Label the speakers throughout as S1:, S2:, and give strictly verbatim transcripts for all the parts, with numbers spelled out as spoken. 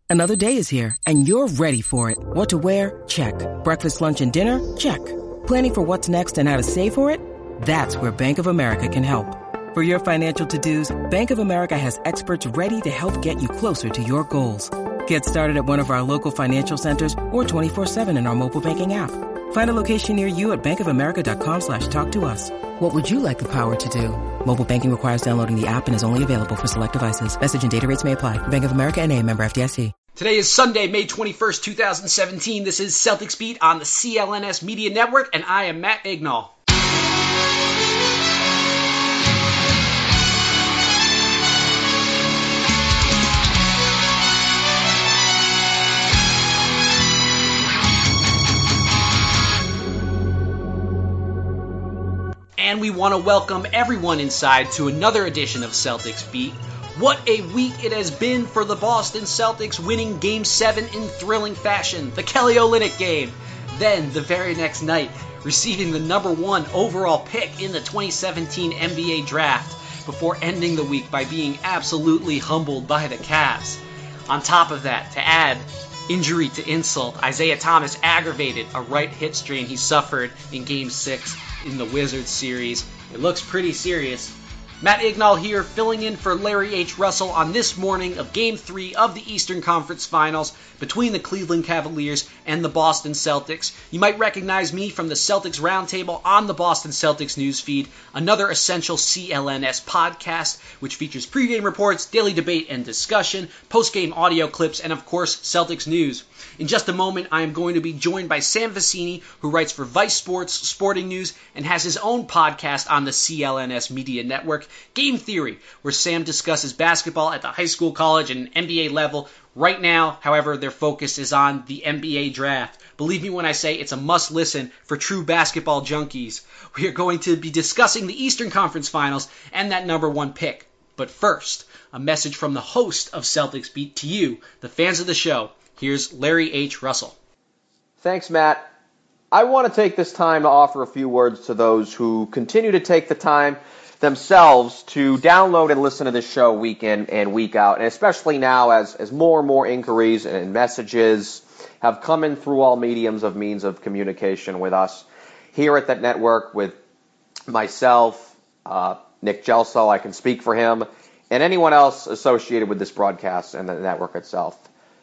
S1: Another day is here, and you're ready for it. What to wear? Check. Breakfast, lunch, and dinner? Check. Planning for what's next and how to save for it? That's where Bank of America can help. For your financial to-dos, Bank of America has experts ready to help get you closer to your goals. Get started at one of our local financial centers or twenty-four seven in our mobile banking app. Find a location near you at bankofamerica.com slash talk to us. What would you like the power to do? Mobile banking requires downloading the app and is only available for select devices. Message and data rates may apply. Bank of America N A, member F D I C.
S2: Today is Sunday, May twenty-first, twenty seventeen. This is Celtics Beat on the C L N S Media Network, and I am Matt Ignall. And we want to welcome everyone inside to another edition of Celtics Beat. What a week it has been for the Boston Celtics, winning Game seven in thrilling fashion, the Kelly Olynyk game. Then, the very next night, receiving the number one overall pick in the twenty seventeen N B A Draft, before ending the week by being absolutely humbled by the Cavs. On top of that, to add injury to insult, Isaiah Thomas aggravated a right hip strain he suffered in Game six in the Wizards series. It looks pretty serious. Matt Ignall here, filling in for Larry H. Russell on this morning of Game three of the Eastern Conference Finals between the Cleveland Cavaliers and the Boston Celtics. You might recognize me from the Celtics Roundtable on the Boston Celtics newsfeed, another essential C L N S podcast, which features pregame reports, daily debate and discussion, postgame audio clips, and of course, Celtics news. In just a moment, I am going to be joined by Sam Vecenie, who writes for Vice Sports Sporting News and has his own podcast on the C L N S Media Network, Game Theory, where Sam discusses basketball at the high school, college, and N B A level. Right now, however, their focus is on the N B A draft. Believe me when I say it's a must-listen for true basketball junkies. We are going to be discussing the Eastern Conference Finals and that number one pick. But first, a message from the host of Celtics Beat to you, the fans of the show. Here's Larry H. Russell.
S3: Thanks, Matt. I want to take this time to offer a few words to those who continue to take the time themselves to download and listen to this show week in and week out, and especially now as, as more and more inquiries and messages have come in through all mediums of means of communication with us here at that network, with myself, uh, Nick Gelso, I can speak for him, and anyone else associated with this broadcast and the network itself.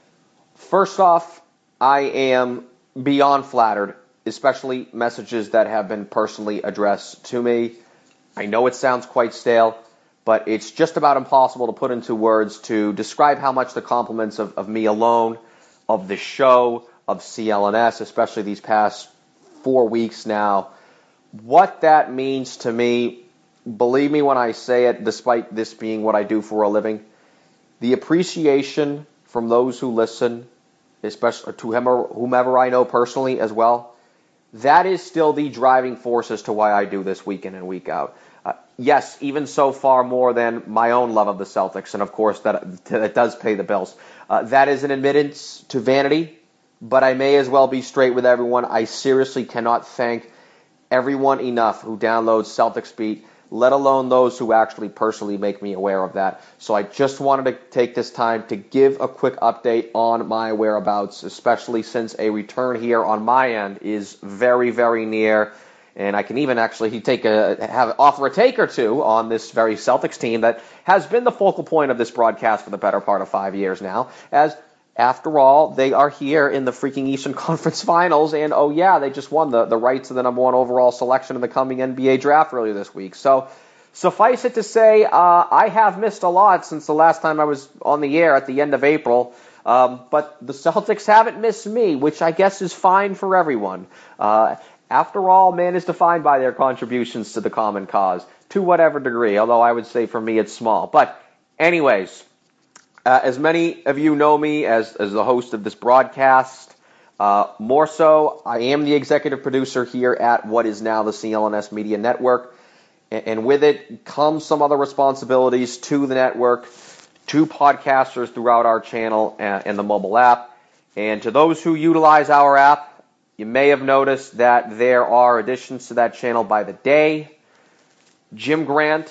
S3: First off, I am beyond flattered, especially messages that have been personally addressed to me. I know it sounds quite stale, but it's just about impossible to put into words to describe how much the compliments of, of me alone, of the show, of C L N S, especially these past four weeks now, what that means to me. Believe me when I say it, despite this being what I do for a living, the appreciation from those who listen, especially to whomever, whomever I know personally as well, that is still the driving force as to why I do this week in and week out. Uh, yes, even so far more than my own love of the Celtics, and of course that, that does pay the bills. Uh, that is an admittance to vanity, but I may as well be straight with everyone. I seriously cannot thank everyone enough who downloads Celtics Beat, let alone those who actually personally make me aware of that. So I just wanted to take this time to give a quick update on my whereabouts, especially since a return here on my end is very, very near. And I can even actually take a have offer a take or two on this very Celtics team that has been the focal point of this broadcast for the better part of five years now, as after all, they are here in the freaking Eastern Conference Finals, and oh yeah, they just won the, the rights to the number one overall selection in the coming N B A draft earlier this week. So suffice it to say, uh, I have missed a lot since the last time I was on the air at the end of April, um, but the Celtics haven't missed me, which I guess is fine for everyone. Uh, after all, man is defined by their contributions to the common cause, to whatever degree, although I would say for me it's small. But anyways, Uh, as many of you know me as, as the host of this broadcast, uh, more so, I am the executive producer here at what is now the C L N S Media Network, and, and with it comes some other responsibilities to the network, to podcasters throughout our channel and, and the mobile app. And to those who utilize our app, you may have noticed that there are additions to that channel by the day. Jim Grant,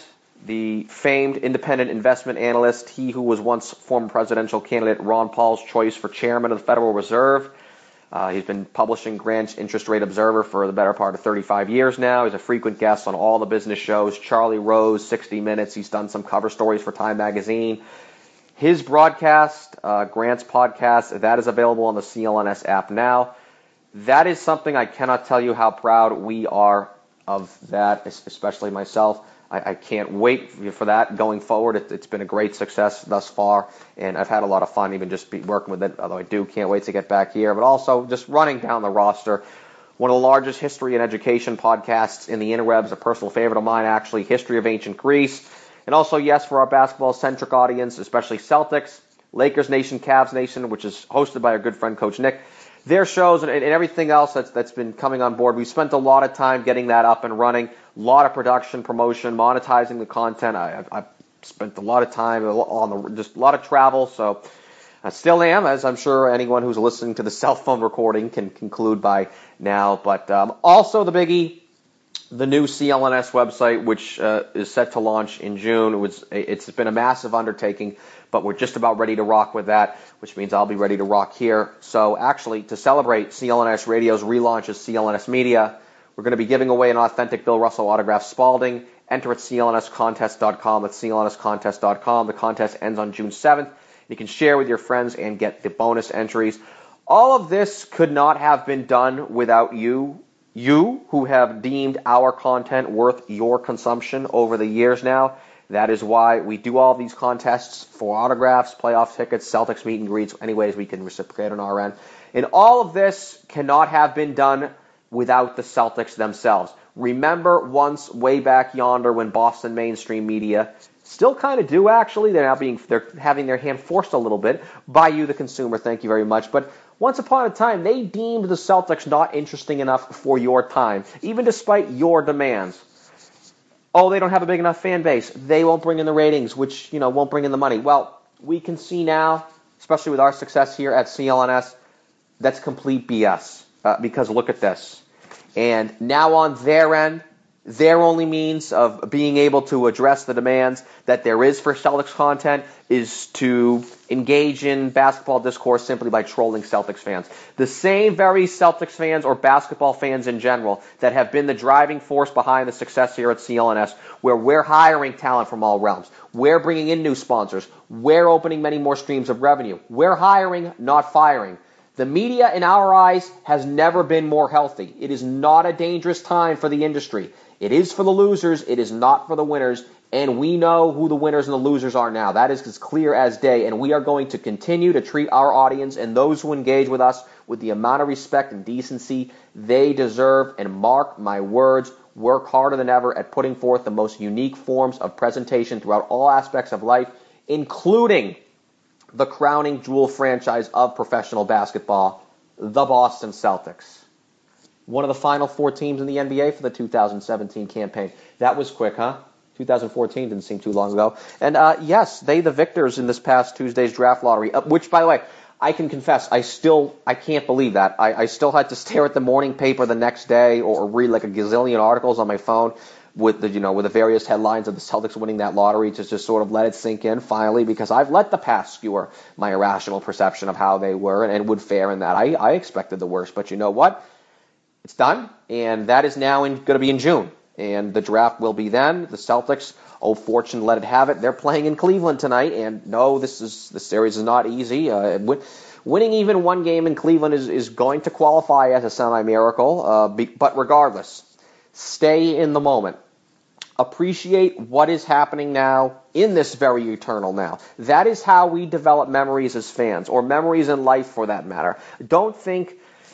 S3: the famed independent investment analyst, he who was once former presidential candidate Ron Paul's choice for chairman of the Federal Reserve. Uh, he's been publishing Grant's Interest Rate Observer for the better part of thirty-five years now. He's a frequent guest on all the business shows, Charlie Rose, sixty minutes. He's done some cover stories for Time Magazine. His broadcast, uh, Grant's podcast, that is available on the C L N S app now. That is something I cannot tell you how proud we are of that, especially myself. I, I can't wait for that going forward. It, it's been a great success thus far, and I've had a lot of fun even just be working with it, although I do can't wait to get back here. But also just running down the roster, one of the largest history and education podcasts in the interwebs, a personal favorite of mine actually, History of Ancient Greece. And also, yes, for our basketball-centric audience, especially Celtics, Lakers Nation, Cavs Nation, which is hosted by our good friend Coach Nick. Their shows and, and everything else that's that's been coming on board. We've spent a lot of time getting that up and running, a lot of production, promotion, monetizing the content. I, I've, I've spent a lot of time on the just a lot of travel, so I still am, as I'm sure anyone who's listening to the cell phone recording can conclude by now. But um, also the biggie, the new C L N S website, which uh, is set to launch in June. It was, it's been a massive undertaking, but we're just about ready to rock with that, which means I'll be ready to rock here. So actually, to celebrate C L N S Radio's relaunch as C L N S Media, we're going to be giving away an authentic Bill Russell autograph Spalding. Enter at C L N S contest dot com. That's C L N S contest dot com. The contest ends on June seventh. You can share with your friends and get the bonus entries. All of this could not have been done without you. You who have deemed our content worth your consumption over the years now. That is why we do all these contests for autographs, playoff tickets, Celtics meet and greets, any ways we can reciprocate on our end. And all of this cannot have been done without the Celtics themselves. Remember once way back yonder when Boston mainstream media still kind of do actually, they're now being they're having their hand forced a little bit by you, the consumer. Thank you very much. But once upon a time, they deemed the Celtics not interesting enough for your time, even despite your demands. Oh, they don't have a big enough fan base. They won't bring in the ratings, which, you know, won't bring in the money. Well, we can see now, especially with our success here at C L N S, that's complete B S. Uh, because look at this. And now on their end, their only means of being able to address the demands that there is for Celtics content is to engage in basketball discourse simply by trolling Celtics fans. The same very Celtics fans or basketball fans in general that have been the driving force behind the success here at C L N S, where we're hiring talent from all realms. We're bringing in new sponsors. We're opening many more streams of revenue. We're hiring, not firing. The media, in our eyes, has never been more healthy. It is not a dangerous time for the industry. It is for the losers. It is not for the winners. And we know who the winners and the losers are now. That is as clear as day. And we are going to continue to treat our audience and those who engage with us with the amount of respect and decency they deserve. And mark my words, work harder than ever at putting forth the most unique forms of presentation throughout all aspects of life, including the crowning jewel franchise of professional basketball, the Boston Celtics. One of the final four teams in the N B A for the two thousand seventeen campaign. That was quick, huh? two thousand fourteen didn't seem too long ago. And uh, yes, they the victors in this past Tuesday's draft lottery, uh, which, by the way, I can confess, I still, I can't believe that. I, I still had to stare at the morning paper the next day or read like a gazillion articles on my phone with the, you know, with the various headlines of the Celtics winning that lottery to just sort of let it sink in finally, because I've let the past skewer my irrational perception of how they were and, and would fare in that. I, I expected the worst, but you know what? It's done, and that is now going to be in June, and the draft will be then. The Celtics, oh, fortune let it have it. They're playing in Cleveland tonight, and no, this is the series is not easy. Uh, win, winning even one game in Cleveland is, is going to qualify as a semi-miracle, uh, be, but regardless, stay in the moment. Appreciate what is happening now in this very eternal now. That is how we develop memories as fans, or memories in life for that matter. Don't think,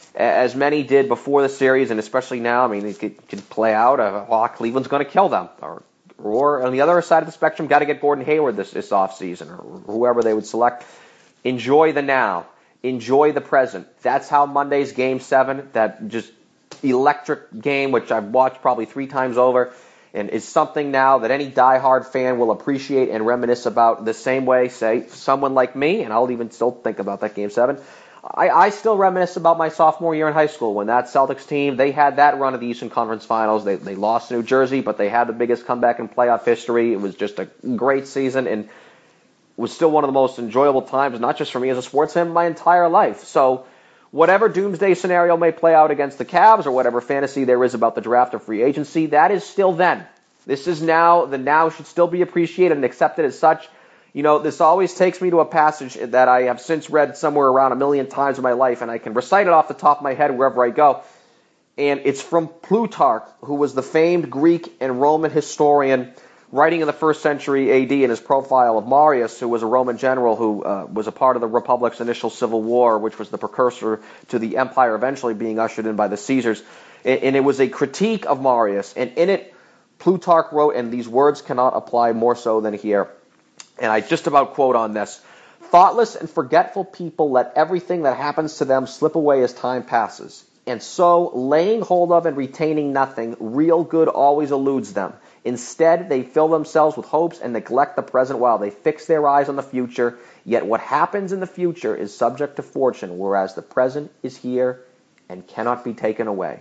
S3: as many did before the series, and especially now, I mean, it could, could play out, uh, well, Cleveland's going to kill them. Or, or on the other side of the spectrum, got to get Gordon Hayward this, this offseason, or whoever they would select. Enjoy the now. Enjoy the present. That's how Monday's Game seven, that just electric game, which I've watched probably three times over, and is something now that any diehard fan will appreciate and reminisce about the same way, say, someone like me, and I'll even still think about that Game seven, I, I still reminisce about my sophomore year in high school when that Celtics team, they had that run of the Eastern Conference Finals. They they lost to New Jersey, but they had the biggest comeback in playoff history. It was just a great season and was still one of the most enjoyable times, not just for me as a sports fan, my entire life. So whatever doomsday scenario may play out against the Cavs or whatever fantasy there is about the draft or free agency, that is still then. This is now. The now should still be appreciated and accepted as such. You know, this always takes me to a passage that I have since read somewhere around a million times in my life, and I can recite it off the top of my head wherever I go. And it's from Plutarch, who was the famed Greek and Roman historian writing in the first century A D in his profile of Marius, who was a Roman general who uh, was a part of the Republic's initial civil war, which was the precursor to the empire eventually being ushered in by the Caesars. And, and it was a critique of Marius. And in it, Plutarch wrote, and these words cannot apply more so than here, and I just about quote on this: "Thoughtless and forgetful people let everything that happens to them slip away as time passes. And so, laying hold of and retaining nothing, real good always eludes them. Instead, they fill themselves with hopes and neglect the present while they fix their eyes on the future. Yet what happens in the future is subject to fortune, whereas the present is here and cannot be taken away."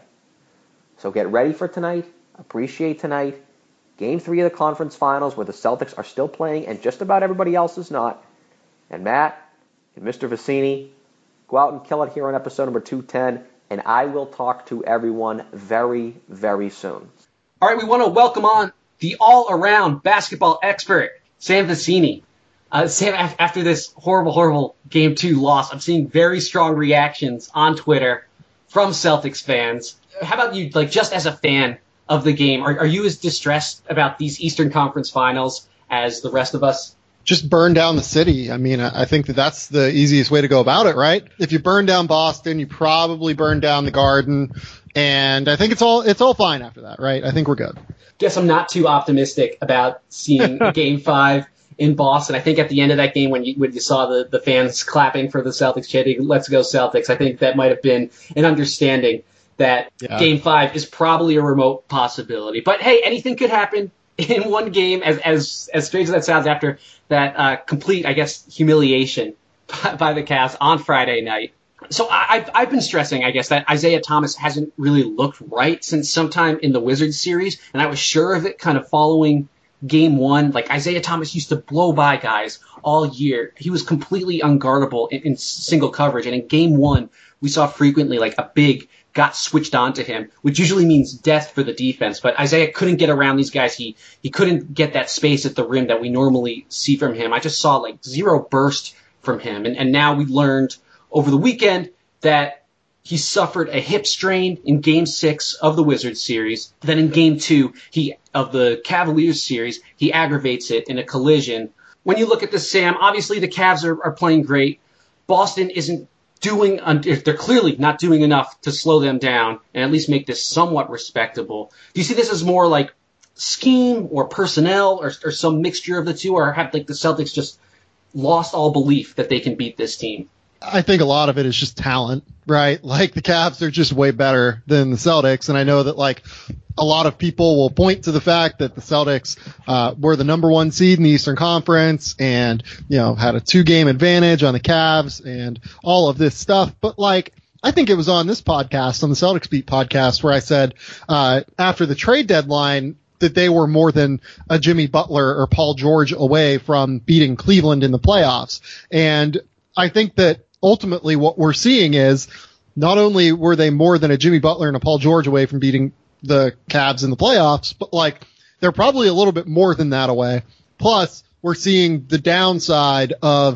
S3: So get ready for tonight. Appreciate tonight. Game three of the conference finals where the Celtics are still playing and just about everybody else is not. And Matt and Mister Vicini, go out and kill it here on episode number two ten, and I will talk to everyone very, very soon.
S2: All right, we want to welcome on the all-around basketball expert, Sam Vicini. Uh, Sam, after this horrible, horrible Game two loss, I'm seeing very strong reactions on Twitter from Celtics fans. How about you, like, just as a fan of the game, are, are you as distressed about these Eastern Conference Finals as the rest of us?
S4: Just burn down the city. I mean, I think that that's the easiest way to go about it, right? If you burn down Boston, you probably burn down the Garden, and I think it's all it's all fine after that, right? I think we're good.
S2: Guess I'm not too optimistic about seeing Game Five in Boston. I think at the end of that game, when you when you saw the, the fans clapping for the Celtics, chanting "Let's go Celtics," I think that might have been an understanding that yeah. Game Five is probably a remote possibility. But hey, anything could happen in one game, as as as strange as that sounds, after that uh, complete, I guess, humiliation by, by the Cavs on Friday night. So I, I've, I've been stressing, I guess, that Isaiah Thomas hasn't really looked right since sometime in the Wizards series, and I was sure of it kind of following Game One. Like, Isaiah Thomas used to blow by guys all year. He was completely unguardable in, in single coverage, and in Game One, we saw frequently, like, a big got switched onto him, which usually means death for the defense. But Isaiah couldn't get around these guys. He he couldn't get that space at the rim that we normally see from him. I just saw like zero burst from him. And, and now we learned over the weekend that he suffered a hip strain in Game Six of the Wizards series. Then in Game Two he of the Cavaliers series, he aggravates it in a collision. When you look at this, Sam, obviously the Cavs are, are playing great. Boston isn't doing, they're clearly not doing enough to slow them down and at least make this somewhat respectable. Do you see this as more like scheme or personnel or, or some mixture of the two, or have like the Celtics just lost all belief that they can beat this team?
S4: I think a lot of it is just talent, right? Like the Cavs are just way better than the Celtics. And I know that like a lot of people will point to the fact that the Celtics, uh, were the number one seed in the Eastern Conference and, you know, had a two game advantage on the Cavs and all of this stuff. But like, I think it was on this podcast, on the Celtics Beat podcast, where I said, uh, after the trade deadline, that they were more than a Jimmy Butler or Paul George away from beating Cleveland in the playoffs. And I think that ultimately what we're seeing is not only were they more than a Jimmy Butler and a Paul George away from beating the Cavs in the playoffs, but like they're probably a little bit more than that away. Plus, we're seeing the downside of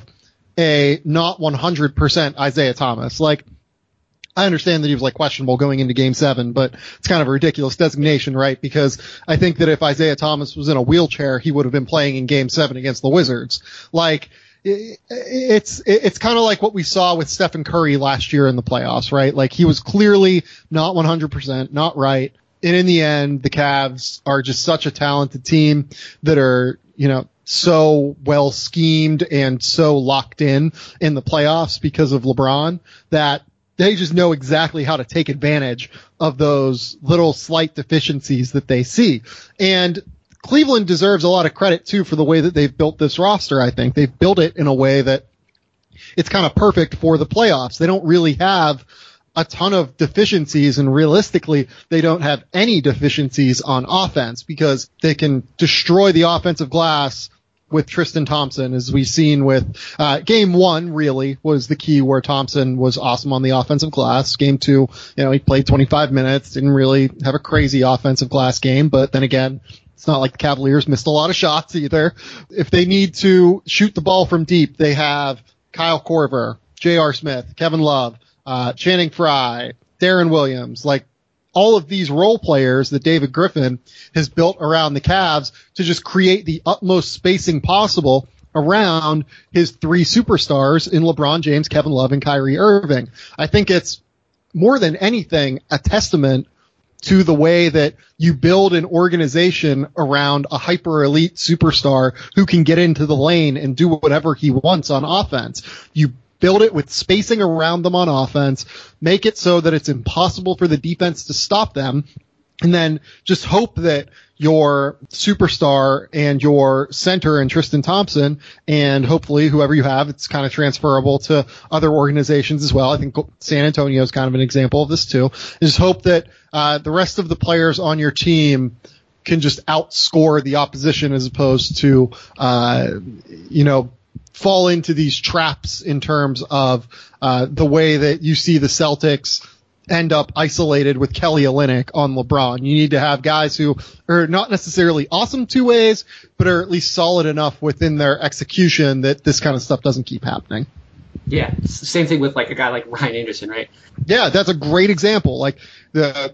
S4: a not one hundred percent Isaiah Thomas. Like, I understand that he was like questionable going into Game Seven, but it's kind of a ridiculous designation, right? Because I think that if Isaiah Thomas was in a wheelchair, he would have been playing in Game Seven against the Wizards. Like, it's it's kind of like what we saw with Stephen Curry last year in the playoffs, right? Like, he was clearly not one hundred percent, not right. And in the end, the Cavs are just such a talented team that are, you know, so well schemed and so locked in in the playoffs because of LeBron that they just know exactly how to take advantage of those little slight deficiencies that they see. And Cleveland deserves a lot of credit too for the way that they've built this roster. I think they've built it in a way that it's kind of perfect for the playoffs. They don't really have a ton of deficiencies, and realistically, they don't have any deficiencies on offense because they can destroy the offensive glass with Tristan Thompson, as we've seen with uh, game one. Really was the key where Thompson was awesome on the offensive glass. Game two, you know, he played twenty-five minutes, didn't really have a crazy offensive glass game, but then again, it's not like the Cavaliers missed a lot of shots either. If they need to shoot the ball from deep, they have Kyle Korver, J R. Smith, Kevin Love, uh, Channing Frye, Darren Williams, like all of these role players that David Griffin has built around the Cavs to just create the utmost spacing possible around his three superstars in LeBron James, Kevin Love, and Kyrie Irving. I think it's more than anything a testament to the way that you build an organization around a hyper elite superstar who can get into the lane and do whatever he wants on offense. You build it with spacing around them on offense, make it so that it's impossible for the defense to stop them, and then just hope that your superstar and your center and Tristan Thompson, and hopefully whoever you have, it's kind of transferable to other organizations as well. I think San Antonio is kind of an example of this too. Just hope that uh, the rest of the players on your team can just outscore the opposition as opposed to, uh, you know, fall into these traps in terms of uh, the way that you see the Celtics end up isolated with Kelly Olynyk on LeBron. You need to have guys who are not necessarily awesome two ways, but are at least solid enough within their execution that this kind of stuff doesn't keep happening.
S2: Yeah, it's the same thing with like a guy like Ryan Anderson, right?
S4: Yeah, that's a great example. Like the,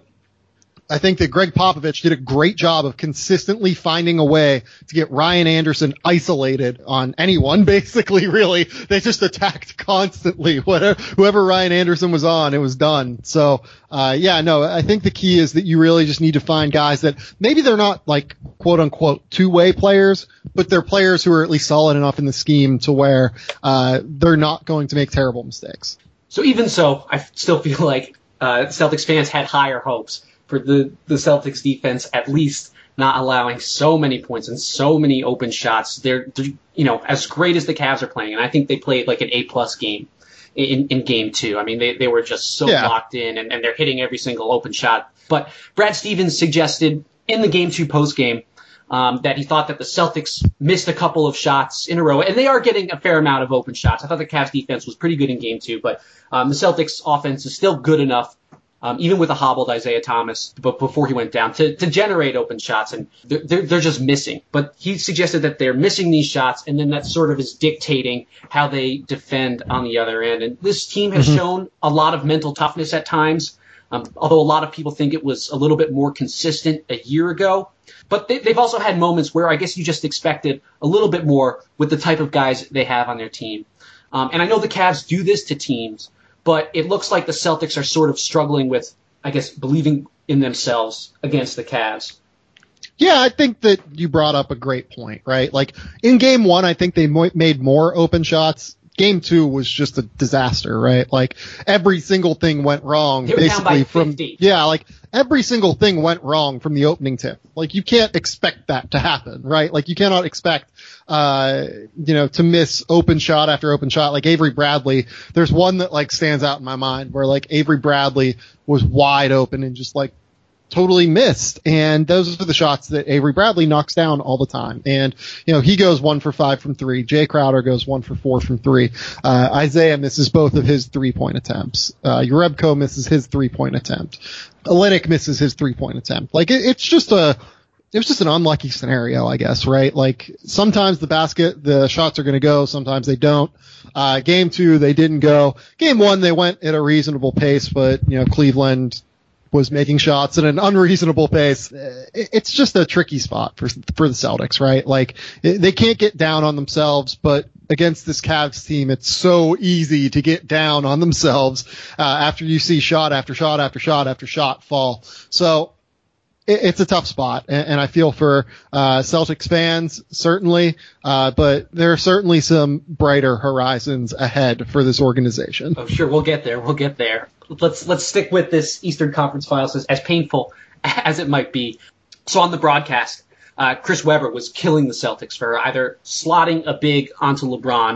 S4: I think that Greg Popovich did a great job of consistently finding a way to get Ryan Anderson isolated on anyone, basically, really. They just attacked constantly. Whatever, whoever Ryan Anderson was on, it was done. So, uh, yeah, no, I think the key is that you really just need to find guys that maybe they're not like quote unquote two-way players, but they're players who are at least solid enough in the scheme to where, uh, they're not going to make terrible mistakes.
S2: So even so, I still feel like, uh, Celtics fans had higher hopes for the, the Celtics defense, at least not allowing so many points and so many open shots. They're, they're, you know, as great as the Cavs are playing, and I think they played like an A-plus game in, in game two. I mean, they, they were just so yeah. locked in, and, and they're hitting every single open shot. But Brad Stevens suggested in the game two postgame um, that he thought that the Celtics missed a couple of shots in a row, and they are getting a fair amount of open shots. I thought the Cavs defense was pretty good in game two, but um, the Celtics offense is still good enough, Um, even with a hobbled Isaiah Thomas, but before he went down, to, to generate open shots, and they're, they're, they're just missing. But he suggested that they're missing these shots, and then that sort of is dictating how they defend on the other end. And this team has mm-hmm. shown a lot of mental toughness at times, um, although a lot of people think it was a little bit more consistent a year ago. But they, they've also had moments where I guess you just expected a little bit more with the type of guys they have on their team. Um, and I know the Cavs do this to teams, but it looks like the Celtics are sort of struggling with, I guess, believing in themselves against the Cavs.
S4: Yeah, I think that you brought up a great point, right? Like, in game one, I think they mo- made more open shots. Game two was just a disaster, right? Like, every single thing went wrong,
S2: they were
S4: basically
S2: down by
S4: from,
S2: fifty.
S4: Yeah, like, every single thing went wrong from the opening tip. Like, you can't expect that to happen, right? Like, you cannot expect, uh, you know, to miss open shot after open shot. Like Avery Bradley, there's one that like stands out in my mind where like Avery Bradley was wide open and just like totally missed. And those are the shots that Avery Bradley knocks down all the time. And, you know, he goes one for five from three. Jay Crowder goes one for four from three. Uh, Isaiah misses both of his three point attempts. Uh, Jerebko misses his three point attempt. Olynyk misses his three point attempt. Like it, it's just a, It was just an unlucky scenario, I guess, right? Like, sometimes the basket, the shots are going to go, sometimes they don't. Uh, game two, they didn't go. Game one, they went at a reasonable pace, but, you know, Cleveland was making shots at an unreasonable pace. It's just a tricky spot for, for the Celtics, right? Like, they can't get down on themselves, but against this Cavs team, it's so easy to get down on themselves, uh, after you see shot after shot after shot after shot fall. So, it's a tough spot, and I feel for uh Celtics fans, certainly, uh but there are certainly some brighter horizons ahead for this organization.
S2: Oh, sure, we'll get there. We'll get there. Let's let's stick with this Eastern Conference Finals, as, as painful as it might be. So on the broadcast, uh Chris Webber was killing the Celtics for either slotting a big onto LeBron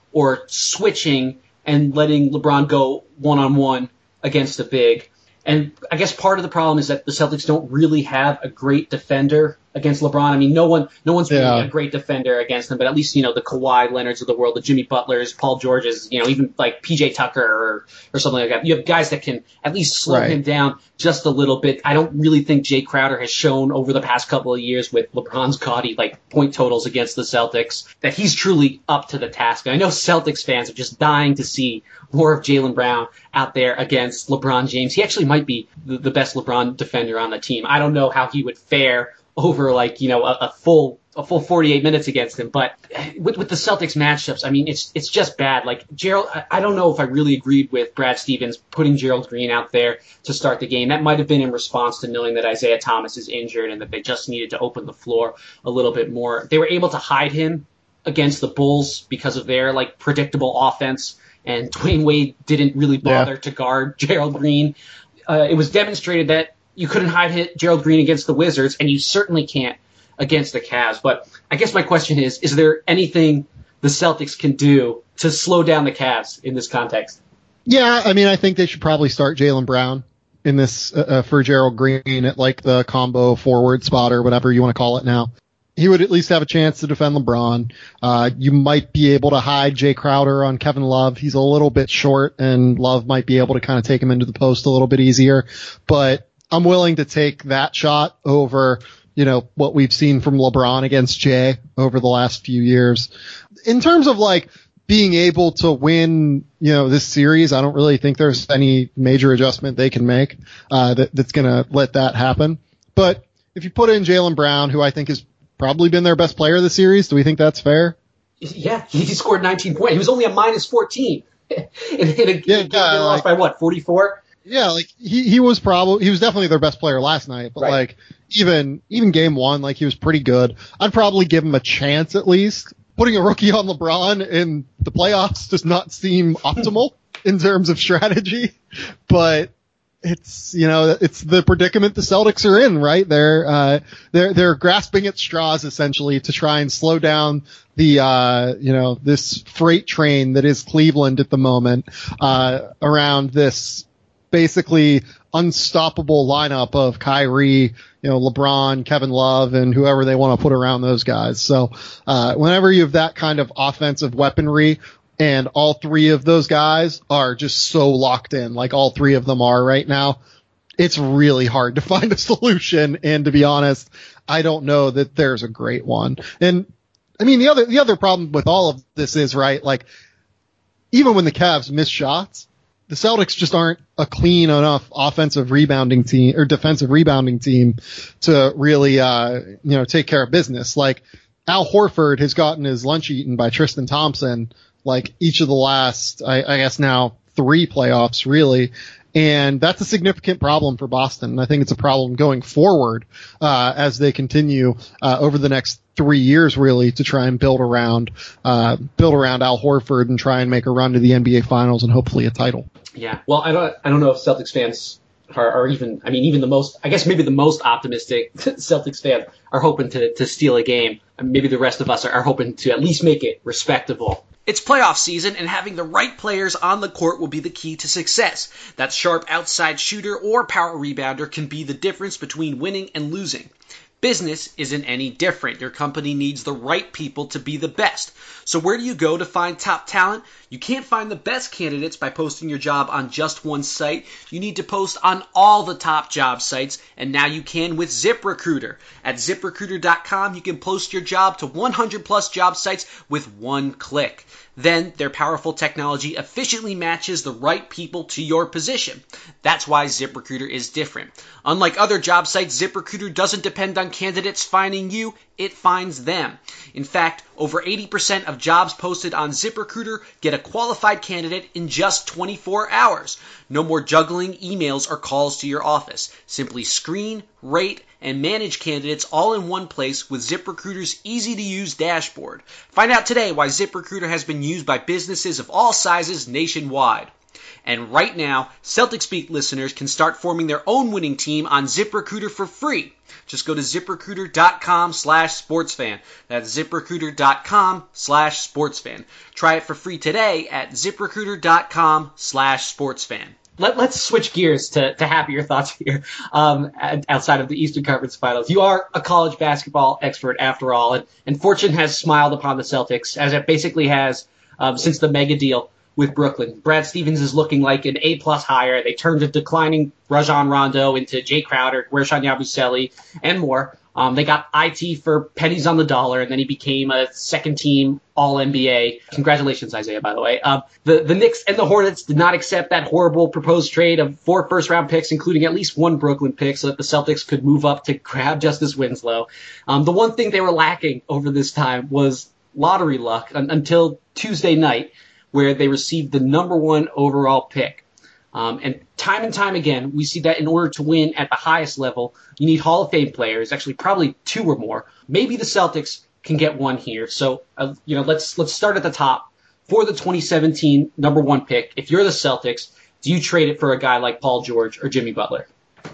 S2: or switching and letting LeBron go one-on-one against a big. And I guess part of the problem is that the Celtics don't really have a great defender against LeBron. I mean, no one, no one's really
S4: Yeah.
S2: a great defender against him, but at least, you know, the Kawhi Leonards of the world, the Jimmy Butlers, Paul Georges, you know, even like P J Tucker or, or something like that. You have guys that can at least slow
S4: Right.
S2: him down just a little bit. I don't really think Jay Crowder has shown over the past couple of years with LeBron's gaudy, like, point totals against the Celtics that he's truly up to the task. And I know Celtics fans are just dying to see more of Jaylen Brown out there against LeBron James. He actually might be the, the best LeBron defender on the team. I don't know how he would fare over like, you know, a, a full a full forty-eight minutes against him. But with, with the Celtics matchups, I mean, it's it's just bad. Like Gerald, I, I don't know if I really agreed with Brad Stevens putting Gerald Green out there to start the game. That might have been in response to knowing that Isaiah Thomas is injured and that they just needed to open the floor a little bit more. They were able to hide him against the Bulls because of their like predictable offense, and Dwayne Wade didn't really bother
S4: Yeah.
S2: to guard Gerald Green. Uh, it was demonstrated that you couldn't hide hit Gerald Green against the Wizards, and you certainly can't against the Cavs. But I guess my question is, is there anything the Celtics can do to slow down the Cavs in this context?
S4: Yeah, I mean, I think they should probably start Jaylen Brown in this uh, uh, for Gerald Green at like the combo forward spot or whatever you want to call it now. He would at least have a chance to defend LeBron. Uh, you might be able to hide Jay Crowder on Kevin Love. He's a little bit short, and Love might be able to kind of take him into the post a little bit easier. But I'm willing to take that shot over, you know, what we've seen from LeBron against Jay over the last few years. In terms of like being able to win, you know, this series, I don't really think there's any major adjustment they can make uh, that, that's going to let that happen. But if you put in Jaylen Brown, who I think has probably been their best player of the series, do we think that's fair?
S2: Yeah, he scored nineteen points. He was only a minus fourteen. in, in a,
S4: Yeah,
S2: in a, they
S4: uh,
S2: lost
S4: like-
S2: by what, forty-four?
S4: Yeah, like he, he was probably, he was definitely their best player last night, but
S2: Right.
S4: like even, even game one, like he was pretty good. I'd probably give him a chance at least. Putting a rookie on LeBron in the playoffs does not seem optimal in terms of strategy, but it's, you know, it's the predicament the Celtics are in, right? They're, uh, they're, they're grasping at straws essentially to try and slow down the, uh, you know, this freight train that is Cleveland at the moment, uh, around this basically unstoppable lineup of Kyrie, you know, LeBron, Kevin Love, and whoever they want to put around those guys. So, uh, whenever you have that kind of offensive weaponry, and all three of those guys are just so locked in, like all three of them are right now, it's really hard to find a solution. And to be honest, I don't know that there's a great one. And I mean, the other, the other problem with all of this is, right, like even when the Cavs miss shots, the Celtics just aren't a clean enough offensive rebounding team or defensive rebounding team to really, uh, you know, take care of business. Like Al Horford has gotten his lunch eaten by Tristan Thompson, like each of the last, I, I guess now three playoffs really. And that's a significant problem for Boston. And I think it's a problem going forward, uh, as they continue, uh, over the next three years really to try and build around, uh, build around Al Horford and try and make a run to the N B A finals and hopefully a title.
S2: Yeah. Well, I don't, I don't know if Celtics fans are, are even, I mean, even the most, I guess maybe the most optimistic Celtics fans are hoping to, to steal a game. And maybe the rest of us are, are hoping to at least make it respectable. It's playoff season, and having the right players on the court will be the key to success. That sharp outside shooter or power rebounder can be the difference between winning and losing. Business isn't any different. Your company needs the right people to be the best. So where do you go to find top talent? You can't find the best candidates by posting your job on just one site. You need to post on all the top job sites, and now you can with ZipRecruiter. At zip recruiter dot com, you can post your job to one hundred plus job sites with one click. Then their powerful technology efficiently matches the right people to your position. That's why ZipRecruiter is different. Unlike other job sites, ZipRecruiter doesn't depend on candidates finding you, it finds them. In fact, over eighty percent of jobs posted on ZipRecruiter get a qualified candidate in just twenty-four hours. No more juggling emails or calls to your office. Simply screen, rate, and manage candidates all in one place with ZipRecruiter's easy-to-use dashboard. Find out today why ZipRecruiter has been used by businesses of all sizes nationwide. And right now, Celtics Beat listeners can start forming their own winning team on ZipRecruiter for free. Just go to ZipRecruiter.com slash sportsfan. That's ZipRecruiter.com slash sportsfan. Try it for free today at ZipRecruiter.com slash sportsfan.
S5: Let, let's switch gears to, to happier thoughts here, um, outside of the Eastern Conference Finals. You are a college basketball expert after all, and, and fortune has smiled upon the Celtics, as it basically has um, since the mega deal with Brooklyn. Brad Stevens is looking like an A-plus hire. They turned a declining Rajon Rondo into Jay Crowder, Guerschon Yabusele, and more. Um, they got I T for pennies on the dollar, and then he became a second-team All N B A. Congratulations, Isaiah, by the way. Um, the, the Knicks and the Hornets did not accept that horrible proposed trade of four first-round picks, including at least one Brooklyn pick, so that the Celtics could move up to grab Justice Winslow. Um, the one thing they were lacking over this time was lottery luck un- until Tuesday night, where they received the number one overall pick. Um, and time and time again, we see that in order to win at the highest level, you need Hall of Fame players, actually probably two or more. Maybe the Celtics can get one here. So, uh, you know, let's let's start at the top. For the twenty seventeen number one pick, if you're the Celtics, do you trade it for a guy like Paul George or Jimmy Butler?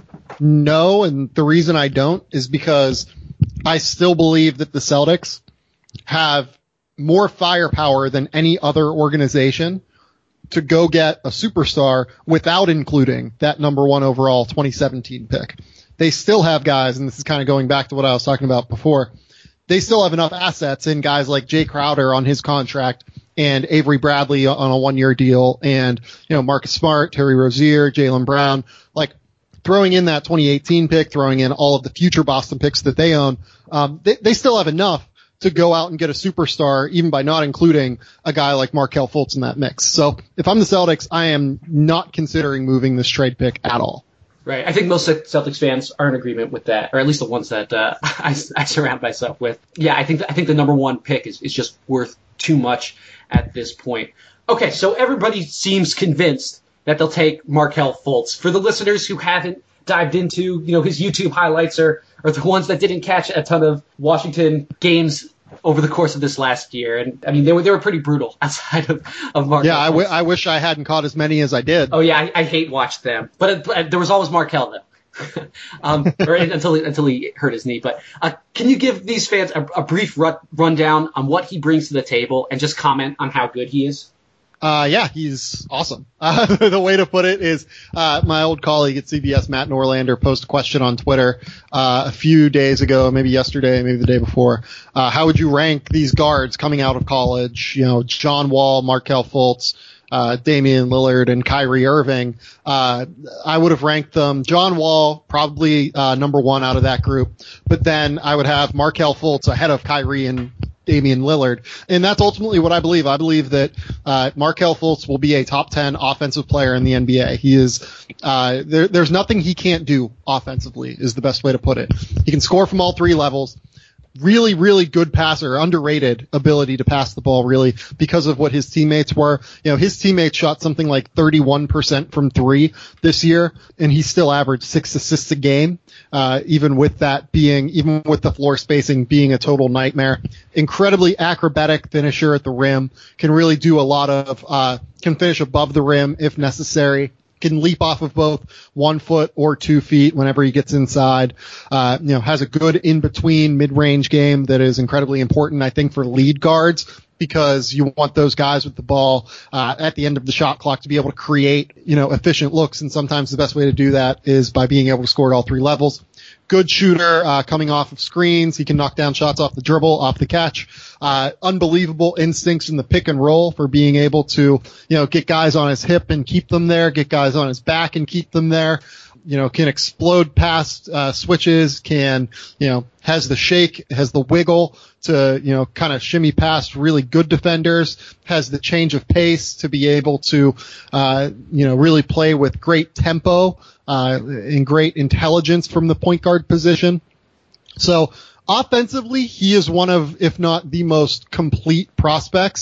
S4: No, and the reason I don't is because I still believe that the Celtics have more firepower than any other organization to go get a superstar without including that number one overall twenty seventeen pick. They still have guys, and this is kind of going back to what I was talking about before, they still have enough assets in guys like Jay Crowder on his contract and Avery Bradley on a one-year deal and, you know, Marcus Smart, Terry Rozier, Jaylen Brown, like throwing in that twenty eighteen pick, throwing in all of the future Boston picks that they own. Um, they, they still have enough to go out and get a superstar, even by not including a guy like Markelle Fultz in that mix. So if I'm the Celtics, I am not considering moving this trade pick at all.
S5: Right. I think most Celtics fans are in agreement with that, or at least the ones that uh, I, I surround myself with. Yeah, I think I think the number one pick is, is just worth too much at this point. Okay, so everybody seems convinced that they'll take Markelle Fultz. For the listeners who haven't dived into, you know, his YouTube highlights or, or the ones that didn't catch a ton of Washington games over the course of this last year. And I mean, they were, they were pretty brutal outside of, of Markelle.
S4: Yeah, I, w- I wish I hadn't caught as many as I did.
S5: Oh yeah, I, I hate watched them, but, it, but there was always Markelle though. um, or until he, until he hurt his knee. But uh, can you give these fans a, a brief run, rundown on what he brings to the table and just comment on how good he is?
S4: Uh, yeah, he's awesome. Uh, the way to put it is, uh, my old colleague at C B S, Matt Norlander, posted a question on Twitter, uh, a few days ago, maybe yesterday, maybe the day before. Uh, how would you rank these guards coming out of college? You know, John Wall, Markelle Fultz, uh, Damian Lillard, and Kyrie Irving. Uh, I would have ranked them, John Wall, probably, uh, number one out of that group. But then I would have Markelle Fultz ahead of Kyrie and Damian Lillard. And that's ultimately what I believe. I believe that, uh, Markelle Fultz will be a top ten offensive player in the N B A. He is, uh, there, there's nothing he can't do offensively is the best way to put it. He can score from all three levels. Really, really good passer, underrated ability to pass the ball, really, because of what his teammates were. You know, his teammates shot something like thirty-one percent from three this year, and he still averaged six assists a game, uh, even with that being, even with the floor spacing being a total nightmare. Incredibly acrobatic finisher at the rim, can really do a lot of, uh, can finish above the rim if necessary. Can leap off of both one foot or two feet whenever he gets inside. Uh, you know, has a good in-between mid-range game that is incredibly important, I think, for lead guards, because you want those guys with the ball uh, at the end of the shot clock to be able to create, you know, efficient looks. And sometimes the best way to do that is by being able to score at all three levels. Good shooter, uh, coming off of screens. He can knock down shots off the dribble, off the catch. Uh, unbelievable instincts in the pick and roll for being able to, you know, get guys on his hip and keep them there, get guys on his back and keep them there. You know, can explode past, uh, switches, can, you know, has the shake, has the wiggle to, you know, kind of shimmy past really good defenders, has the change of pace to be able to, uh, you know, really play with great tempo, uh, and great intelligence from the point guard position. So offensively, he is one of, if not the most complete prospects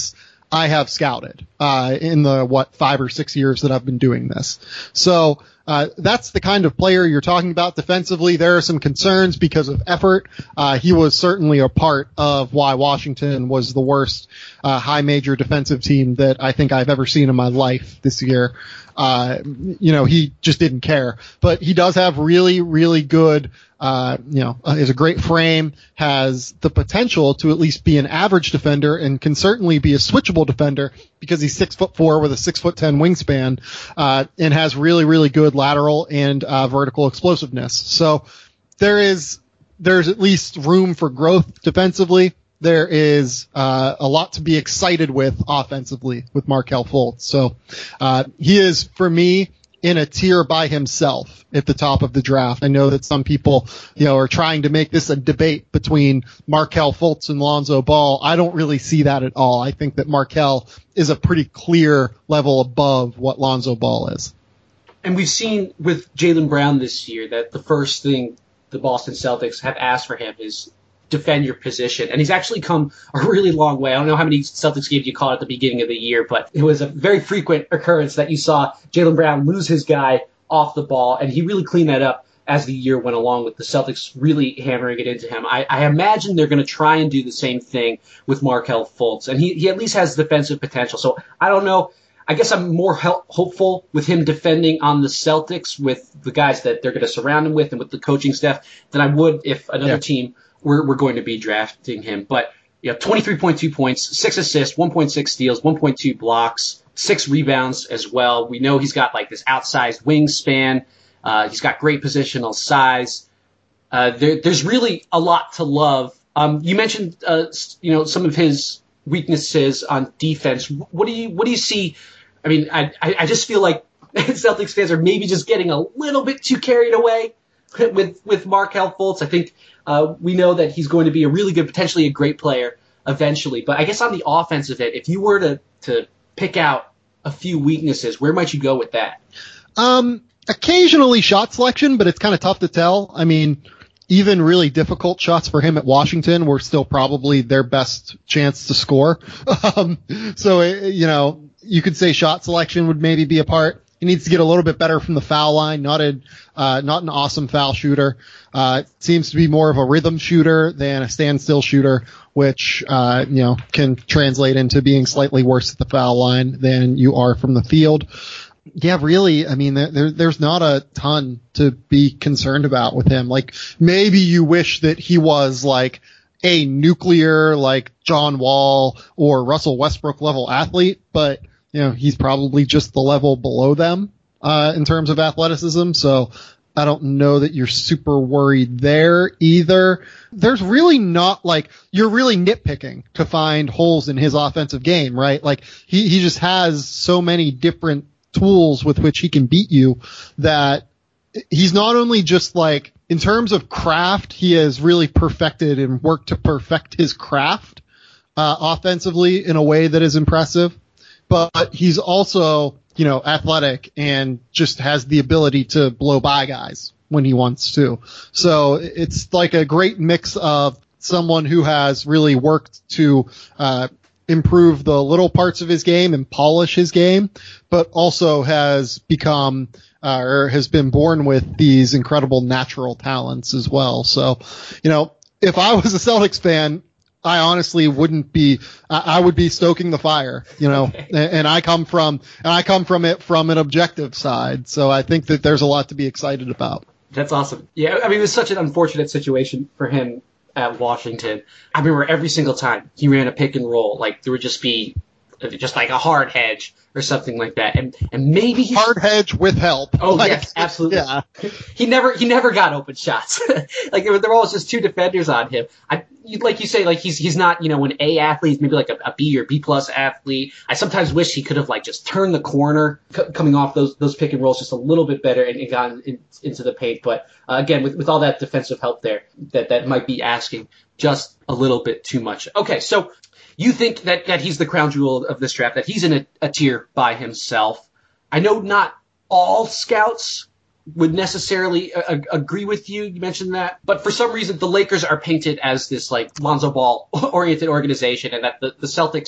S4: I have scouted uh, in the, what, five or six years that I've been doing this. So uh, that's the kind of player you're talking about defensively. There are some concerns because of effort. Uh, he was certainly a part of why Washington was the worst uh, high major defensive team that I think I've ever seen in my life this year. Uh, you know, he just didn't care. But he does have really, really good Uh, you know, uh, is a great frame, has the potential to at least be an average defender, and can certainly be a switchable defender because he's six foot four with a six foot ten wingspan, uh, and has really, really good lateral and uh, vertical explosiveness. So there is, there's at least room for growth defensively. There is uh, a lot to be excited with offensively with Markelle Fultz. So uh, he is, for me, in a tier by himself at the top of the draft. I know that some people, you know, are trying to make this a debate between Markelle Fultz and Lonzo Ball. I don't really see that at all. I think that Markelle is a pretty clear level above what Lonzo Ball is.
S5: And we've seen with Jaylen Brown this year that the first thing the Boston Celtics have asked for him is defend your position. And he's actually come a really long way. I don't know how many Celtics games you caught at the beginning of the year, but it was a very frequent occurrence that you saw Jaylen Brown lose his guy off the ball, and he really cleaned that up as the year went along with the Celtics really hammering it into him. I, I imagine they're going to try and do the same thing with Markelle Fultz, and he, he at least has defensive potential. So I don't know. I guess I'm more help, hopeful with him defending on the Celtics with the guys that they're going to surround him with and with the coaching staff than I would if another yeah. team We're, we're going to be drafting him. But, you know, twenty-three point two points, six assists, one point six steals, one point two blocks, six rebounds as well. We know he's got like this outsized wingspan. Uh, he's got great positional size. Uh, there, there's really a lot to love. Um, you mentioned, uh, you know, some of his weaknesses on defense. What do you, what do you see? I mean, I, I, I just feel like Celtics fans are maybe just getting a little bit too carried away with, with Markelle Fultz. I think, Uh, we know that he's going to be a really good, potentially a great player eventually. But I guess on the offensive end, if you were to, to pick out a few weaknesses, where might you go with that?
S4: Um, occasionally shot selection, but it's kind of tough to tell. I mean, even really difficult shots for him at Washington were still probably their best chance to score. Um, so, you know, you could say shot selection would maybe be a part. He needs to get a little bit better from the foul line. Not a, uh, not an awesome foul shooter. Uh, seems to be more of a rhythm shooter than a standstill shooter, which, uh, you know, can translate into being slightly worse at the foul line than you are from the field. Yeah, really. I mean, there, there's not a ton to be concerned about with him. Like, maybe you wish that he was like a nuclear, like John Wall or Russell Westbrook level athlete, but you know, he's probably just the level below them, uh, in terms of athleticism. So I don't know that you're super worried there either. There's really not like, you're really nitpicking to find holes in his offensive game, right? Like he, he just has so many different tools with which he can beat you that he's not only just like, in terms of craft, he has really perfected and worked to perfect his craft, uh, offensively in a way that is impressive. But he's also, you know, athletic and just has the ability to blow by guys when he wants to. So it's like a great mix of someone who has really worked to uh improve the little parts of his game and polish his game, but also has become uh, or has been born with these incredible natural talents as well. So, you know, if I was a Celtics fan, I honestly wouldn't be, I, I would be stoking the fire, you know, okay. and, and I come from, and I come from it from an objective side. So I think that there's a lot to be excited about.
S5: That's awesome. Yeah. I mean, it was such an unfortunate situation for him at Washington. I remember every single time he ran a pick and roll, like there would just be just like a hard hedge or something like that. And, and maybe he
S4: hard hedge with help.
S5: Oh
S4: like,
S5: yes, absolutely.
S4: Yeah.
S5: He never, he never got open shots. Like there were, there were always just two defenders on him. I, like you say, like he's, he's not, you know, an A athlete, maybe like a, a B or B plus athlete. I sometimes wish he could have like just turned the corner c- coming off those, those pick and rolls just a little bit better and, and gotten in, into the paint. But uh, again, with, with all that defensive help there, that, that might be asking just a little bit too much. Okay. So, you think that, that he's the crown jewel of this draft, that he's in a, a tier by himself. I know not all scouts would necessarily a, a, agree with you. You mentioned that. But for some reason, the Lakers are painted as this like Lonzo Ball oriented organization, and that the, the Celtics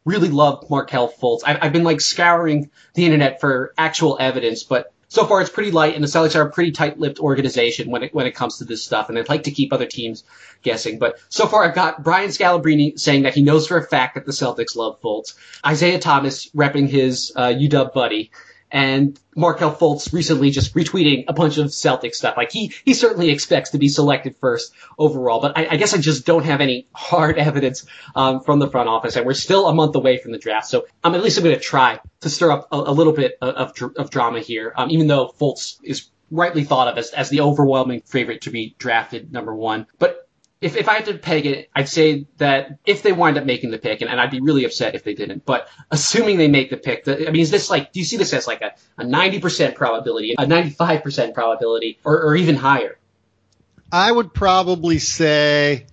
S5: really love Markelle Fultz. I've, I've been like scouring the internet for actual evidence, but so far it's pretty light, and the Celtics are a pretty tight-lipped organization when it when it comes to this stuff, and they'd like to keep other teams guessing. But so far I've got Brian Scalabrine saying that he knows for a fact that the Celtics love Fultz, Isaiah Thomas repping his uh, U W buddy, and Markelle Fultz recently just retweeting a bunch of Celtic stuff. Like, he, he certainly expects to be selected first overall, but I, I guess I just don't have any hard evidence um, from the front office, and we're still a month away from the draft. So um, at least I'm going to try to stir up a, a little bit of, of, of drama here, um, even though Fultz is rightly thought of as, as the overwhelming favorite to be drafted number one. But If if I had to peg it, I'd say that if they wind up making the pick, and, and I'd be really upset if they didn't, but assuming they make the pick, the, I mean, is this like, do you see this as like a, a ninety percent probability, a ninety-five percent probability, or, or even higher?
S4: I would probably say,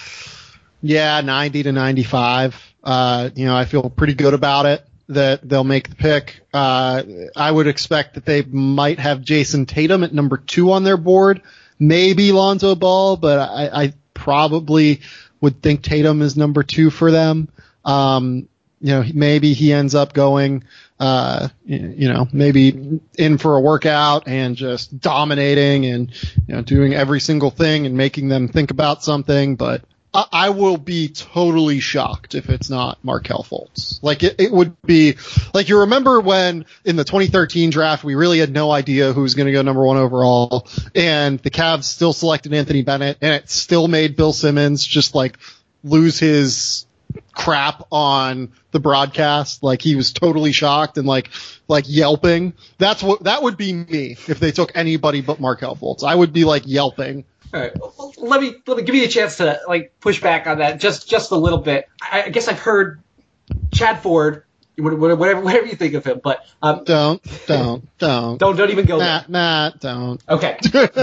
S4: yeah, ninety to ninety-five. Uh, you know, I feel pretty good about it that they'll make the pick. Uh, I would expect that they might have Jason Tatum at number two on their board, maybe Lonzo Ball, but I, I probably would think Tatum is number two for them. Um, you know, maybe he ends up going, uh, you know, maybe in for a workout and just dominating and, you know, doing every single thing and making them think about something. But I, I will be totally shocked if it's not Markelle Fultz. Like, it, it would be like, you remember when in the twenty thirteen draft, we really had no idea who was going to go number one overall, and the Cavs still selected Anthony Bennett, and it still made Bill Simmons just like lose his crap on the broadcast. Like, he was totally shocked and like, like yelping. That's what, that would be me if they took anybody but Markelle Fultz. I would be like yelping.
S5: All right, well, let me let me give you a chance to like push back on that just just a little bit. I, I guess I've heard Chad Ford, whatever whatever you think of him, but um,
S4: don't don't don't
S5: don't don't even go
S4: Matt,
S5: there.
S4: Matt, don't.
S5: Okay.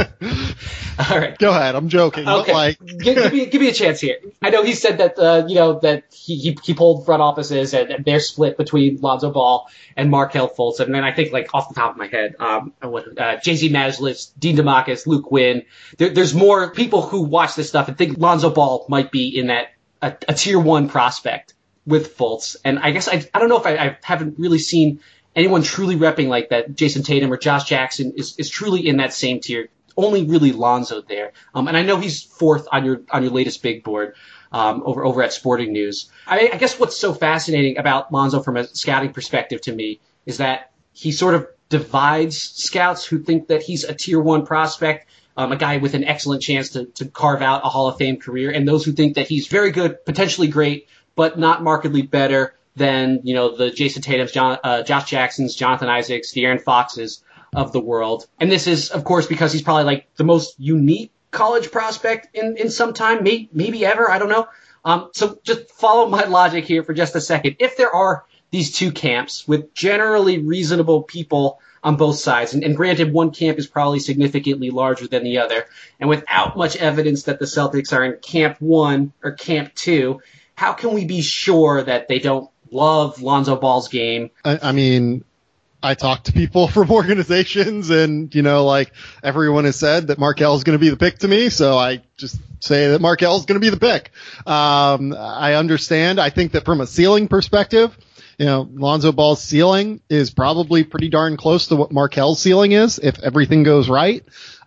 S5: All right.
S4: Go ahead. I'm joking.
S5: Okay.
S4: But like,
S5: give, give me give me a chance here. I know he said that uh, you know that he, he he pulled front offices and, and they're split between Lonzo Ball and Markelle Fultz, and then I think like off the top of my head, um, uh, J Z Mazlis, Dean DeMarcus, Luke Wynn. There, there's more people who watch this stuff and think Lonzo Ball might be in that a, a tier one prospect with Fultz, and I guess I I don't know if I, I haven't really seen anyone truly repping like that. Jason Tatum or Josh Jackson is, is truly in that same tier. Only really Lonzo there, um, and I know he's fourth on your on your latest big board um, over over at Sporting News. I, I guess what's so fascinating about Lonzo from a scouting perspective to me is that he sort of divides scouts who think that he's a tier one prospect, um, a guy with an excellent chance to to carve out a Hall of Fame career, and those who think that he's very good, potentially great, but not markedly better than, you know, the Jason Tatum's, John, uh, Josh Jackson's, Jonathan Isaacs, De'Aaron Fox's of the world. And this is, of course, because he's probably like the most unique college prospect in, in some time, maybe, maybe ever, I don't know. Um, so just follow my logic here for just a second. If there are these two camps with generally reasonable people on both sides, and, and granted, one camp is probably significantly larger than the other, and without much evidence that the Celtics are in camp one or camp two, how can we be sure that they don't love Lonzo Ball's game?
S4: I, I mean, I talked to people from organizations, and, you know, like, everyone has said that Markelle is going to be the pick to me, so I just say that Markelle is going to be the pick. Um, I understand. I think that from a ceiling perspective, you know, Lonzo Ball's ceiling is probably pretty darn close to what Markelle's ceiling is if everything goes right.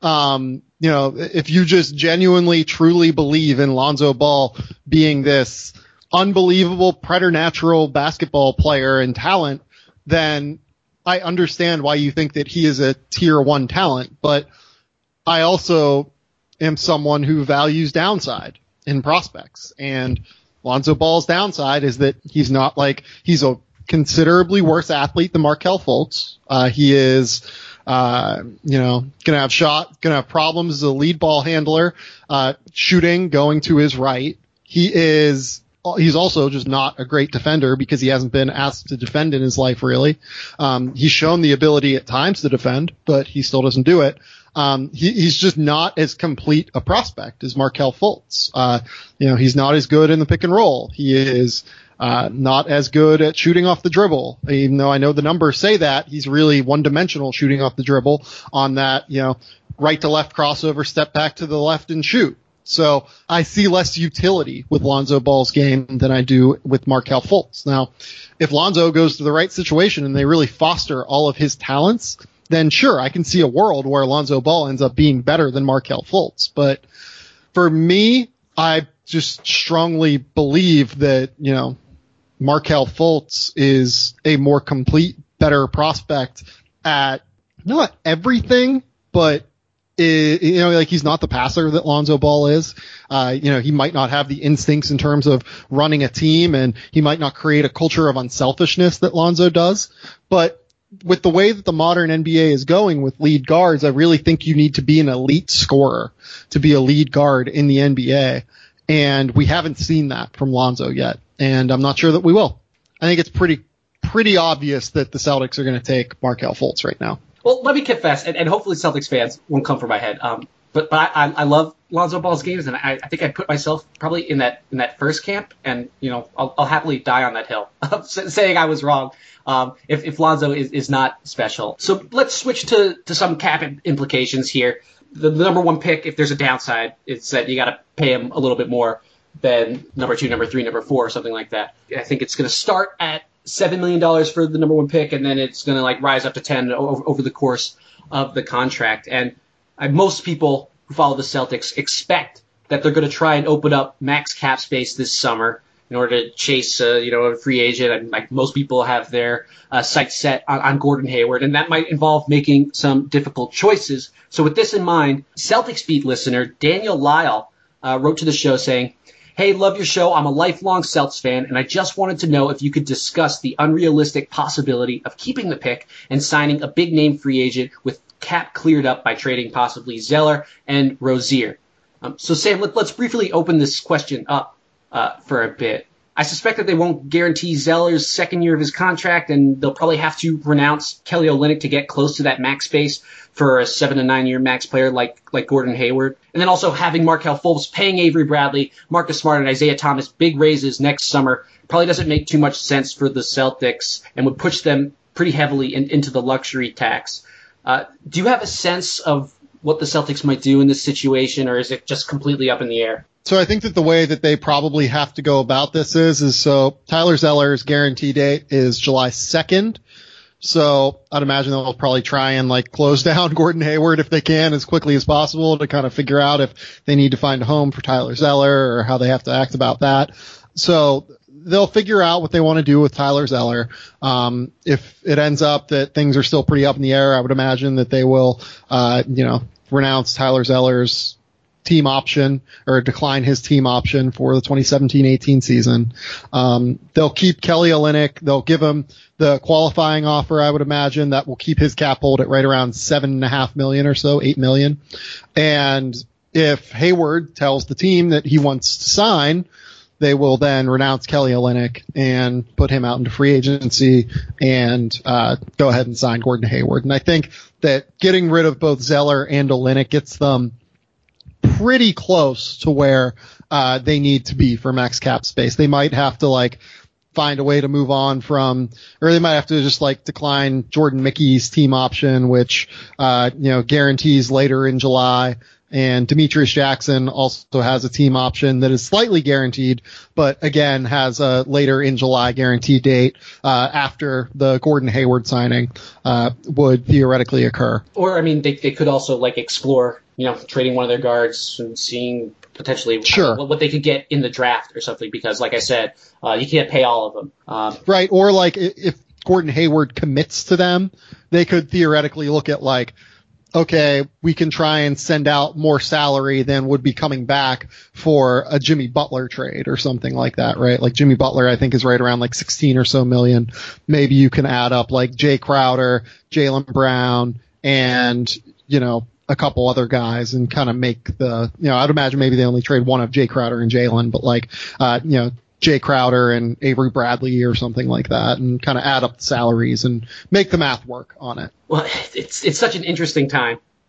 S4: Um, you know, if you just genuinely, truly believe in Lonzo Ball being this unbelievable preternatural basketball player and talent, then I understand why you think that he is a tier one talent, but I also am someone who values downside in prospects, and Lonzo Ball's downside is that he's not like, he's a considerably worse athlete than Markelle Fultz. Uh, he is, uh, you know, gonna have shot, gonna have problems as a lead ball handler, uh, shooting, going to his right. He is, He's also just not a great defender because he hasn't been asked to defend in his life, really. Um, he's shown the ability at times to defend, but he still doesn't do it. Um, he, he's just not as complete a prospect as Markelle Fultz. Uh, you know, he's not as good in the pick and roll. He is, uh, not as good at shooting off the dribble. Even though I know the numbers say that, he's really one-dimensional shooting off the dribble on that, you know, right to left crossover, step back to the left and shoot. So I see less utility with Lonzo Ball's game than I do with Markelle Fultz. Now, if Lonzo goes to the right situation and they really foster all of his talents, then sure, I can see a world where Lonzo Ball ends up being better than Markelle Fultz. But for me, I just strongly believe that, you know, Markelle Fultz is a more complete, better prospect at not everything, but it, you know, like he's not the passer that Lonzo Ball is. Uh, you know, he might not have the instincts in terms of running a team, and he might not create a culture of unselfishness that Lonzo does. But with the way that the modern N B A is going with lead guards, I really think you need to be an elite scorer to be a lead guard in the N B A. And we haven't seen that from Lonzo yet. And I'm not sure that we will. I think it's pretty, pretty obvious that the Celtics are going to take Markelle Fultz right now.
S5: Well, let me confess, and, and hopefully Celtics fans won't come for my head. Um, but but I, I love Lonzo Ball's games, and I, I think I put myself probably in that in that first camp, and you know I'll, I'll happily die on that hill, saying I was wrong. Um, if if Lonzo is, is not special, so let's switch to to some cap implications here. The, the number one pick, if there's a downside, it's that you got to pay him a little bit more than number two, number three, number four, or something like that. I think it's going to start at seven million dollars for the number one pick, and then it's going to like rise up to ten over, over the course of the contract. And uh, most people who follow the Celtics expect that they're going to try and open up max cap space this summer in order to chase, uh, you know, a free agent. And like most people have their uh, sights set on, on Gordon Hayward, and that might involve making some difficult choices. So with this in mind, Celtics beat listener Daniel Lyle uh, wrote to the show saying, "Hey, love your show. I'm a lifelong Celtics fan, and I just wanted to know if you could discuss the unrealistic possibility of keeping the pick and signing a big-name free agent with cap cleared up by trading possibly Zeller and Rozier." Um, so, Sam, let, let's briefly open this question up uh, for a bit. I suspect that they won't guarantee Zeller's second year of his contract, and they'll probably have to renounce Kelly Olynyk to get close to that max space for a seven to nine year max player like like Gordon Hayward. And then also having Markelle Fultz paying Avery Bradley, Marcus Smart, and Isaiah Thomas big raises next summer probably doesn't make too much sense for the Celtics and would push them pretty heavily in, into the luxury tax. Uh, do you have a sense of what the Celtics might do in this situation, or is it just completely up in the air?
S4: So I think that the way that they probably have to go about this is, is so Tyler Zeller's guarantee date is July second. So I'd imagine they'll probably try and like close down Gordon Hayward if they can as quickly as possible to kind of figure out if they need to find a home for Tyler Zeller or how they have to act about that. So they'll figure out what they want to do with Tyler Zeller. Um, if it ends up that things are still pretty up in the air, I would imagine that they will, uh, you know, renounce Tyler Zeller's team option or decline his team option for the twenty seventeen eighteen season. Um, they'll keep Kelly Olynyk. They'll give him the qualifying offer, I would imagine, that will keep his cap hold at right around seven and a half million or so, eight million. And if Hayward tells the team that he wants to sign, they will then renounce Kelly Olynyk and put him out into free agency and uh, go ahead and sign Gordon Hayward. And I think that getting rid of both Zeller and Olynyk gets them pretty close to where uh, they need to be for max cap space. They might have to like find a way to move on from, or they might have to just like decline Jordan Mickey's team option, which uh, you know guarantees later in July. And Demetrius Jackson also has a team option that is slightly guaranteed, but again has a later in July guarantee date uh, after the Gordon Hayward signing uh, would theoretically occur.
S5: Or, I mean, they they could also like explore, you know, trading one of their guards and seeing potentially
S4: sure.
S5: what, what they could get in the draft or something, because, like I said, uh, you can't pay all of them. Um,
S4: right, or like if Gordon Hayward commits to them, they could theoretically look at like, okay, we can try and send out more salary than would be coming back for a Jimmy Butler trade or something like that, right? Like Jimmy Butler, I think, is right around like sixteen or so million. Maybe you can add up like Jay Crowder, Jaylen Brown, and, you know, a couple other guys and kind of make the, you know, I'd imagine maybe they only trade one of Jay Crowder and Jaylen, but like, uh, you know, Jay Crowder and Avery Bradley or something like that, and kind of add up the salaries and make the math work on it.
S5: Well, it's it's such an interesting time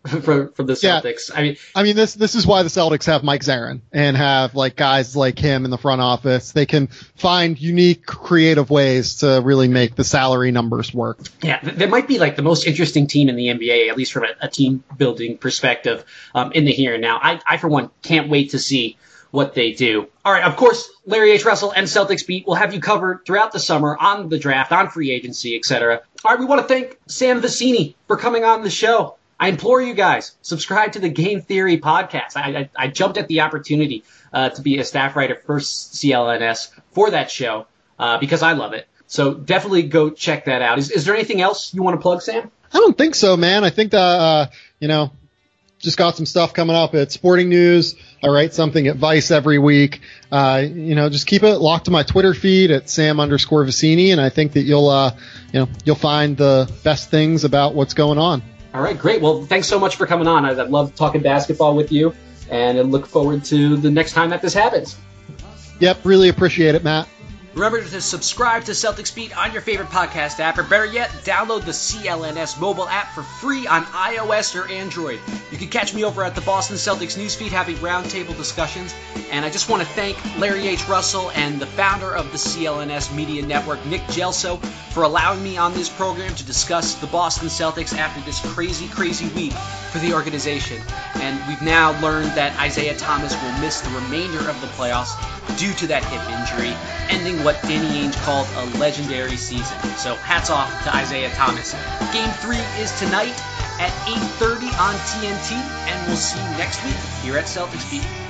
S5: from from the Celtics.
S4: Yeah.
S5: I mean,
S4: I mean this this is why the Celtics have Mike Zarin and have like guys like him in the front office. They can find unique, creative ways to really make the salary numbers work.
S5: Yeah, they might be like the most interesting team in the N B A, at least from a, a team building perspective, um, in the here and now. I, I for one can't wait to see what they do. All right, of course, Larry H. Russell and Celtics Beat will have you covered throughout the summer on the draft, on free agency, et cetera. All right, we want to thank Sam Vecenie for coming on the show. I implore you guys, subscribe to the Game Theory podcast. I, I, I jumped at the opportunity uh, to be a staff writer for C L N S for that show uh, because I love it. So definitely go check that out. Is, is there anything else you want to plug, Sam?
S4: I don't think so, man. I think that, uh, you know, just got some stuff coming up at Sporting News. I write something at Vice every week. Uh, you know, just keep it locked to my Twitter feed at Sam underscore Vecenie, and I think that you'll, uh, you know, you'll find the best things about what's going on.
S5: All right, great. Well, thanks so much for coming on. I, I love talking basketball with you, and I look forward to the next time that this happens.
S4: Yep, really appreciate it, Matt.
S2: Remember to subscribe to Celtics Beat on your favorite podcast app, or better yet, download the C L N S mobile app for free on iOS or Android. You can catch me over at the Boston Celtics newsfeed having roundtable discussions, and I just want to thank Larry H. Russell and the founder of the C L N S Media Network, Nick Gelso, for allowing me on this program to discuss the Boston Celtics after this crazy, crazy week for the organization. And we've now learned that Isaiah Thomas will miss the remainder of the playoffs due to that hip injury, ending what Danny Ainge called a legendary season. So hats off to Isaiah Thomas. Game three is tonight at eight thirty on T N T, and we'll see you next week here at Celtics Beat.